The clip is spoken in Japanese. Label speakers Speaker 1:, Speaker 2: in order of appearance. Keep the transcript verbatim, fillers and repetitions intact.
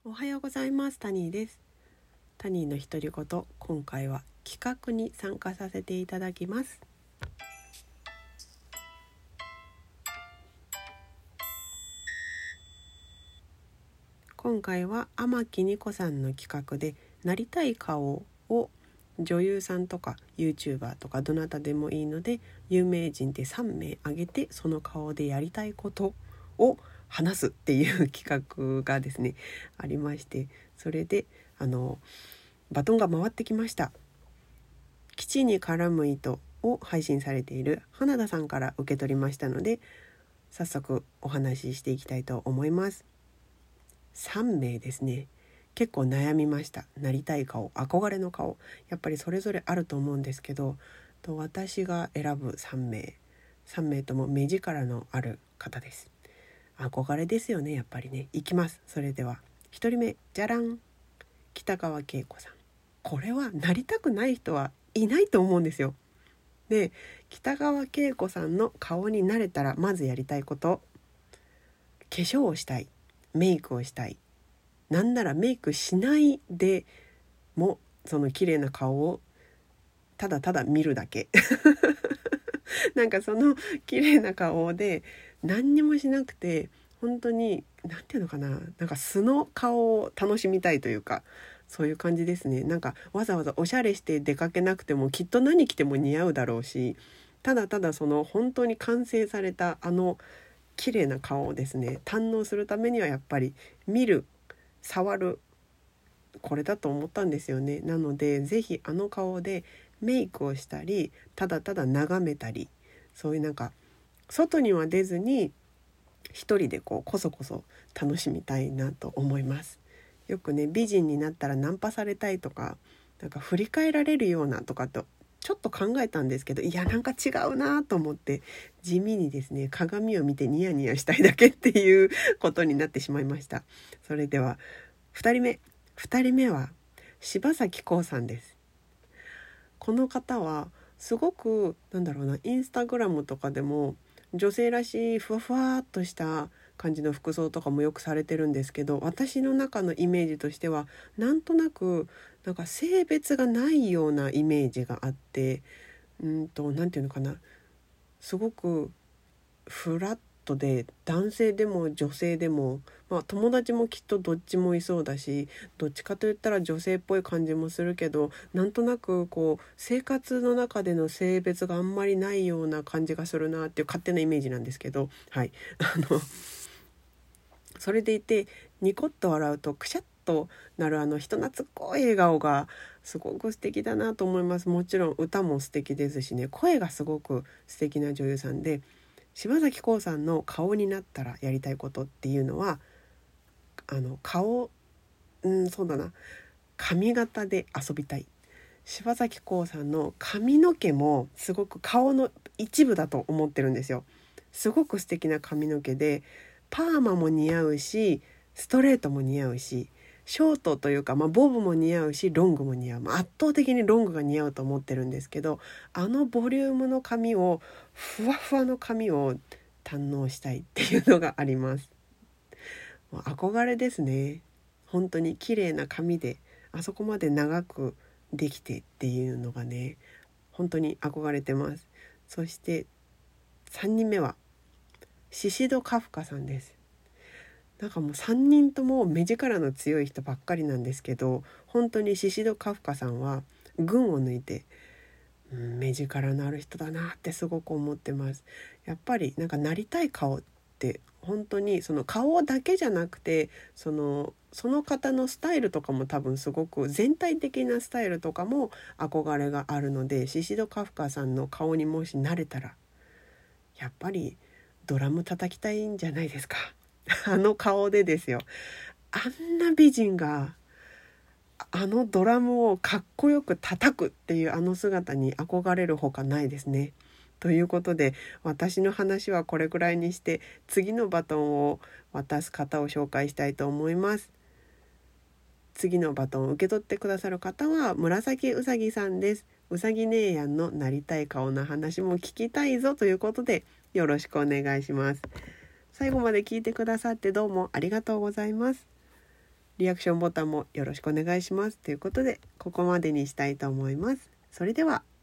Speaker 1: おはようございます。タニーです。タニーの独り言、今回は企画に参加させていただきます。今回は天木ニコさんの企画で、なりたい顔を女優さんとか YouTuber とかどなたでもいいので、有名人でさんめい挙げて、その顔でやりたいことを話すっていう企画がですねありまして、それであのバトンが回ってきました。基地に絡む糸を配信されている花田さんから受け取りましたので、早速お話ししていきたいと思います。さんめいですね。結構悩みました。なりたい顔、憧れの顔、やっぱりそれぞれあると思うんですけど、と私が選ぶさんめいさんめいとも目力のある方です。憧れですよね、やっぱりね。いきます。それではひとりめ、じゃらん、北川景子さん。これはなりたくない人はいないと思うんですよ。で、北川景子さんの顔になれたらまずやりたいこと、化粧をしたい、メイクをしたい、なんならメイクしないでもその綺麗な顔をただただ見るだけなんかその綺麗な顔で何にもしなくて、本当になんていうのかな、なんか素の顔を楽しみたいというか、そういう感じですね。なんかわざわざおしゃれして出かけなくてもきっと何着ても似合うだろうし、ただただその本当に完成されたあの綺麗な顔をですね堪能するためには、やっぱり見る、触る、これだと思ったんですよね。なのでぜひあの顔でメイクをしたり、ただただ眺めたり、そういうなんか外には出ずに一人でこうこそこそ楽しみたいなと思います。よくね、美人になったらナンパされたいとか、なんか振り返られるようなとかとちょっと考えたんですけど、いやなんか違うなと思って、地味にですね鏡を見てニヤニヤしたいだけっていうことになってしまいました。それではふたりめふたりめは柴咲コウさんです。この方はすごくなんだろうな、インスタグラムとかでも女性らしいふわふわっとした感じの服装とかもよくされてるんですけど、私の中のイメージとしてはなんとなくなんか性別がないようなイメージがあって、うんとなんていうのかな、すごくフラットで、男性でも女性でも、まあ、友達もきっとどっちもいそうだし、どっちかといったら女性っぽい感じもするけど、なんとなくこう生活の中での性別があんまりないような感じがするなっていう勝手なイメージなんですけど、はいあのそれでいて、ニコッと笑うとくしゃっとなるあの人懐っこい笑顔がすごく素敵だなと思います。もちろん歌も素敵ですしね、声がすごく素敵な女優さんで、柴咲コウさんの顔になったらやりたいことっていうのは、あの顔、うんそうだな、髪型で遊びたい。柴咲コウさんの髪の毛もすごく顔の一部だと思ってるんですよ。すごく素敵な髪の毛で、パーマも似合うし、ストレートも似合うし、ショートというか、まあ、ボブも似合うし、ロングも似合う、まあ、圧倒的にロングが似合うと思ってるんですけど、あのボリュームの髪を、ふわふわの髪を堪能したいっていうのがあります。もう憧れですね。本当に綺麗な髪であそこまで長くできてっていうのがね、本当に憧れてます。そしてさんにんめはシシド・カフカさんです。なんかもうさんにんとも目力の強い人ばっかりなんですけど、本当にシシド・カフカさんは群を抜いて、うん、目力のある人だなってすごく思ってます。やっぱりなんかなりたい顔って本当にその顔だけじゃなくて、そのその方のスタイルとかも多分すごく全体的なスタイルとかも憧れがあるので、シシド・カフカさんの顔にもしなれたらやっぱりドラム叩きたいんじゃないですかあの顔でですよ。あんな美人があのドラムをかっこよく叩くっていうあの姿に憧れるほかないですね。ということで、私の話はこれくらいにして、次のバトンを渡す方を紹介したいと思います。次のバトンを受け取ってくださる方は紫うさぎさんです。うさぎ姉やんのなりたい顔の話も聞きたいぞということで、よろしくお願いします。最後まで聞いてくださってどうもありがとうございます。 リアクションボタンもよろしくお願いしますということで、ここまでにしたいと思います。それでは。